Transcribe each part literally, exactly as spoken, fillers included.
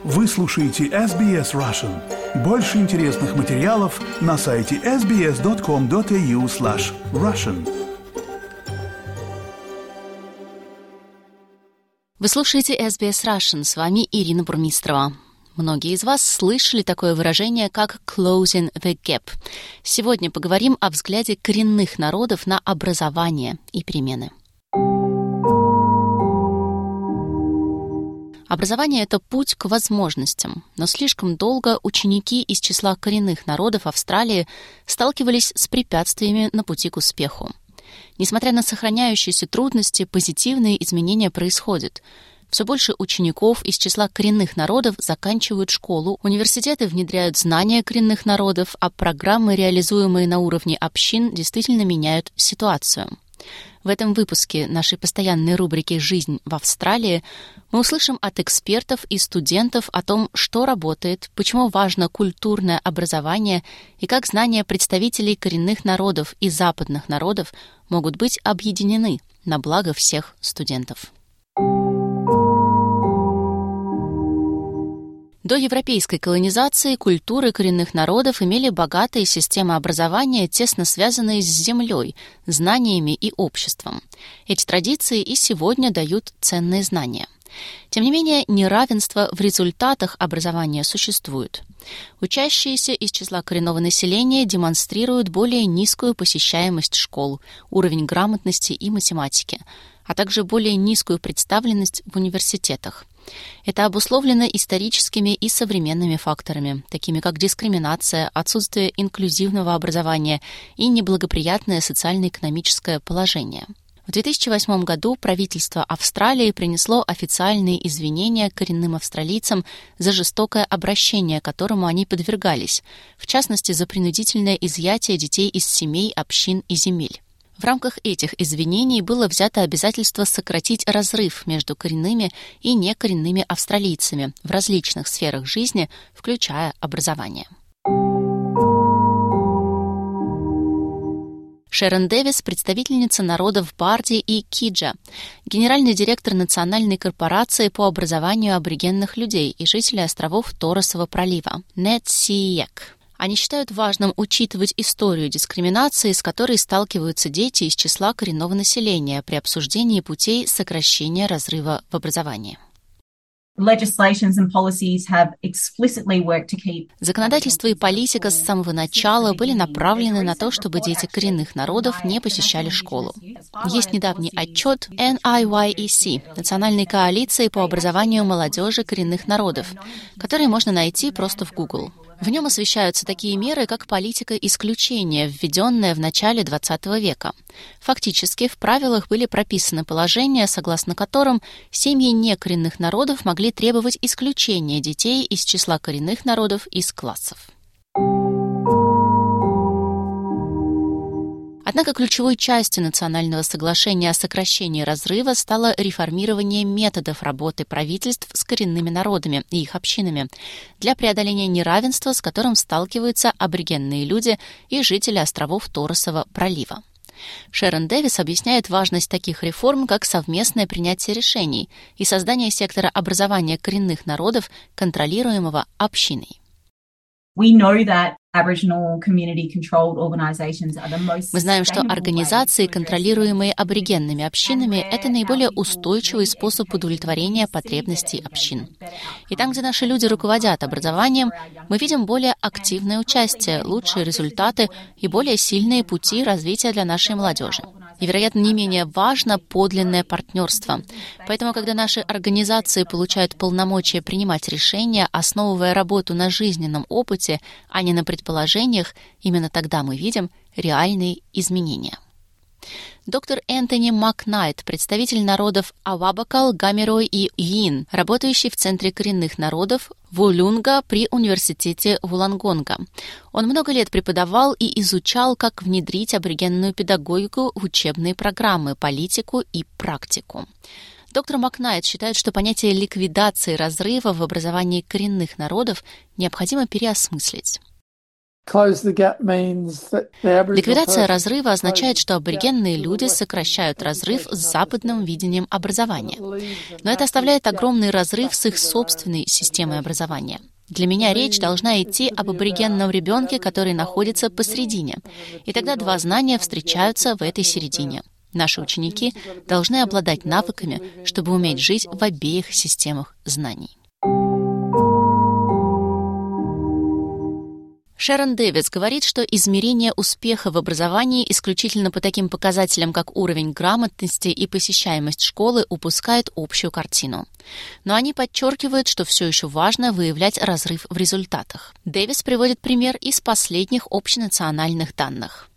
Вы слушаете эс би эс Russian. Больше интересных материалов на сайте эс би эс точка ком точка эй ю слэш Russian. Вы слушаете эс би эс Russian. С вами Ирина Бурмистрова. Многие из вас слышали такое выражение, как «closing the gap». Сегодня поговорим о взгляде коренных народов на образование и перемены. Образование – это путь к возможностям, но слишком долго ученики из числа коренных народов Австралии сталкивались с препятствиями на пути к успеху. Несмотря на сохраняющиеся трудности, позитивные изменения происходят. Все больше учеников из числа коренных народов заканчивают школу, университеты внедряют знания коренных народов, а программы, реализуемые на уровне общин, действительно меняют ситуацию. В этом выпуске нашей постоянной рубрики «Жизнь в Австралии» мы услышим от экспертов и студентов о том, что работает, почему важно культурное образование и как знания представителей коренных народов и западных народов могут быть объединены на благо всех студентов. До европейской колонизации культуры коренных народов имели богатые системы образования, тесно связанные с землей, знаниями и обществом. Эти традиции и сегодня дают ценные знания. Тем не менее, неравенство в результатах образования существует. Учащиеся из числа коренного населения демонстрируют более низкую посещаемость школ, уровень грамотности и математики, а также более низкую представленность в университетах. Это обусловлено историческими и современными факторами, такими как дискриминация, отсутствие инклюзивного образования и неблагоприятное социально-экономическое положение. В две тысячи восьмом году правительство Австралии принесло официальные извинения коренным австралийцам за жестокое обращение, которому они подвергались, в частности, за принудительное изъятие детей из семей, общин и земель. В рамках этих извинений было взято обязательство сократить разрыв между коренными и некоренными австралийцами в различных сферах жизни, включая образование. Шерон Дэвис, представительница народов Барди и Киджа, генеральный директор Национальной корпорации по образованию аборигенных людей и жителей островов Торресова пролива Нетсиек. Они считают важным учитывать историю дискриминации, с которой сталкиваются дети из числа коренного населения при обсуждении путей сокращения разрыва в образовании. Законодательство и политика с самого начала были направлены на то, чтобы дети коренных народов не посещали школу. Есть недавний отчет эн ай уай и си, Национальной коалиции по образованию молодежи коренных народов, который можно найти просто в Google. В нем освещаются такие меры, как политика исключения, введенная в начале двадцатого века. Фактически, в правилах были прописаны положения, согласно которым семьи некоренных народов могли требовать исключения детей из числа коренных народов из классов. Однако ключевой частью национального соглашения о сокращении разрыва стало реформирование методов работы правительств с коренными народами и их общинами для преодоления неравенства, с которым сталкиваются аборигенные люди и жители островов Торресова пролива. Шерон Дэвис объясняет важность таких реформ, как совместное принятие решений и создание сектора образования коренных народов, контролируемого общиной. Мы знаем, что организации, контролируемые аборигенными общинами, это наиболее устойчивый способ удовлетворения потребностей общин. И там, где наши люди руководят образованием, мы видим более активное участие, лучшие результаты и более сильные пути развития для нашей молодежи. И, вероятно, не менее важно подлинное партнерство. Поэтому, когда наши организации получают полномочия принимать решения, основывая работу на жизненном опыте, а не на предположениях, именно тогда мы видим реальные изменения. Доктор Энтони Макнайт, представитель народов Авабакал, Гамерой и Йин, работающий в Центре коренных народов Вулюнга при университете Вулонгонга. Он много лет преподавал и изучал, как внедрить аборигенную педагогику в учебные программы, политику и практику. Доктор Макнайт считает, что понятие ликвидации разрыва в образовании коренных народов необходимо переосмыслить. Ликвидация разрыва означает, что аборигенные люди сокращают разрыв с западным видением образования. Но это оставляет огромный разрыв с их собственной системой образования. Для меня речь должна идти об аборигенном ребенке, который находится посередине. И тогда два знания встречаются в этой середине. Наши ученики должны обладать навыками, чтобы уметь жить в обеих системах знаний. Шерон Дэвис говорит, что измерение успеха в образовании исключительно по таким показателям, как уровень грамотности и посещаемость школы, упускает общую картину. Но они подчеркивают, что все еще важно выявлять разрыв в результатах. Дэвис приводит пример из последних общенациональных данных.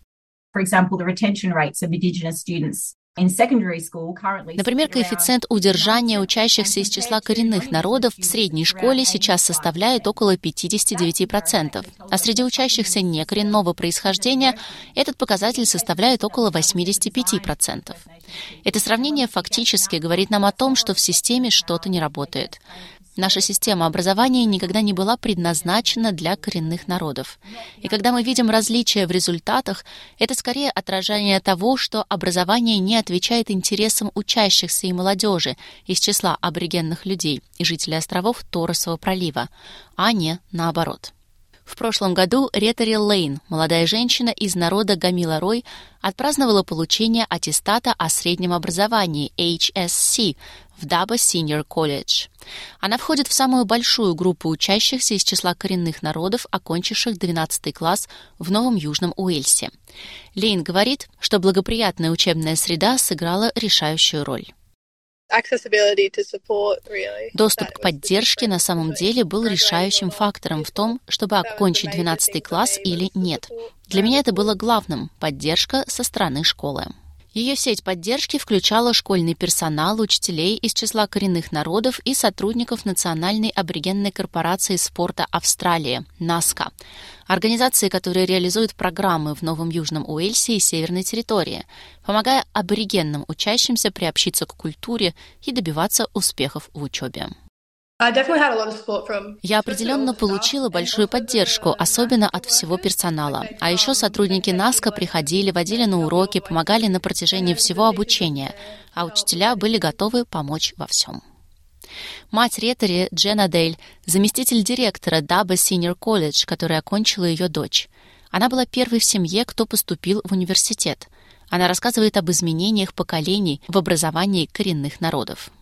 Например, коэффициент удержания учащихся из числа коренных народов в средней школе сейчас составляет около пятьдесят девять процентов, а среди учащихся некоренного происхождения этот показатель составляет около восемьдесят пять процентов. Это сравнение фактически говорит нам о том, что в системе что-то не работает. Наша система образования никогда не была предназначена для коренных народов. И когда мы видим различия в результатах, это скорее отражение того, что образование не отвечает интересам учащихся и молодежи из числа аборигенных людей и жителей островов Торресового пролива, а не наоборот. В прошлом году Ретари Лейн, молодая женщина из народа Гамила-Рой, отпраздновала получение аттестата о среднем образовании эйч эс си в Даба Senior College. Она входит в самую большую группу учащихся из числа коренных народов, окончивших двенадцатый класс в Новом Южном Уэльсе. Лейн говорит, что благоприятная учебная среда сыграла решающую роль. Доступ к поддержке на самом деле был решающим фактором в том, чтобы окончить двенадцатый класс или нет. Для меня это было главным – поддержка со стороны школы. Ее сеть поддержки включала школьный персонал, учителей из числа коренных народов и сотрудников Национальной аборигенной корпорации спорта Австралии – наска, организации, которые реализуют программы в Новом Южном Уэльсе и Северной территории, помогая аборигенным учащимся приобщиться к культуре и добиваться успехов в учебе. Я определенно получила большую поддержку, особенно от всего персонала. А еще сотрудники наска приходили, водили на уроки, помогали на протяжении всего обучения, а учителя были готовы помочь во всем. Мать Ретари, Дженна Дейль, заместитель директора Даба Senior College, которая окончила ее дочь. Она была первой в семье, кто поступил в университет. Она рассказывает об изменениях поколений в образовании коренных народов.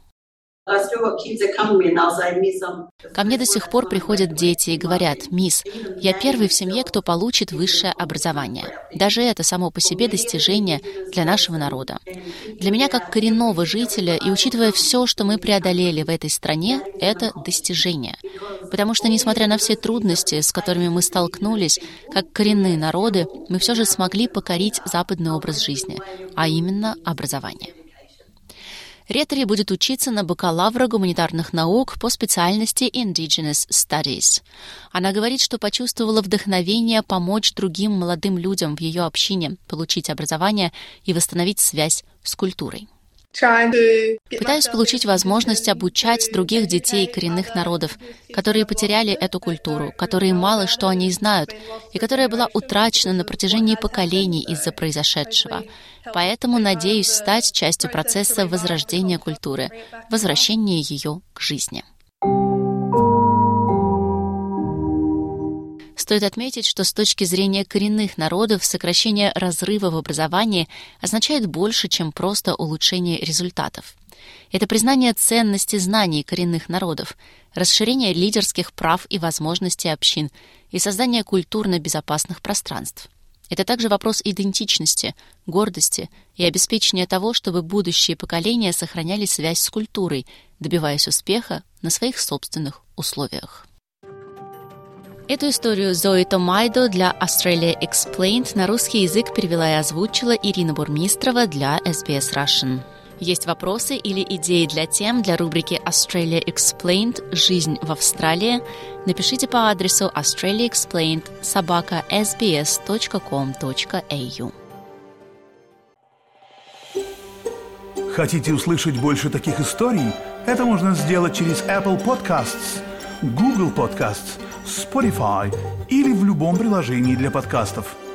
Ко мне до сих пор приходят дети и говорят: «Мисс, я первый в семье, кто получит высшее образование». Даже это само по себе достижение для нашего народа. Для меня, как коренного жителя, и учитывая все, что мы преодолели в этой стране, это достижение. Потому что, несмотря на все трудности, с которыми мы столкнулись, как коренные народы, мы все же смогли покорить западный образ жизни, а именно образование. Ретари будет учиться на бакалавра гуманитарных наук по специальности Indigenous Studies. Она говорит, что почувствовала вдохновение помочь другим молодым людям в ее общине получить образование и восстановить связь с культурой. Пытаюсь получить возможность обучать других детей коренных народов, которые потеряли эту культуру, которые мало что о ней знают, и которая была утрачена на протяжении поколений из-за произошедшего. Поэтому надеюсь стать частью процесса возрождения культуры, возвращения ее к жизни. Стоит отметить, что с точки зрения коренных народов сокращение разрыва в образовании означает больше, чем просто улучшение результатов. Это признание ценности знаний коренных народов, расширение лидерских прав и возможностей общин и создание культурно безопасных пространств. Это также вопрос идентичности, гордости и обеспечения того, чтобы будущие поколения сохраняли связь с культурой, добиваясь успеха на своих собственных условиях. Эту историю Зои Томайдо для Australia Explained на русский язык перевела и озвучила Ирина Бурмистрова для эс би эс Russian. Есть вопросы или идеи для тем для рубрики Australia Explained «Жизнь в Австралии»? Напишите по адресу australiaexplained собака эс би эс точка ком точка эй ю. Хотите услышать больше таких историй? Это можно сделать через Apple Podcasts, Google Podcasts, Spotify или в любом приложении для подкастов.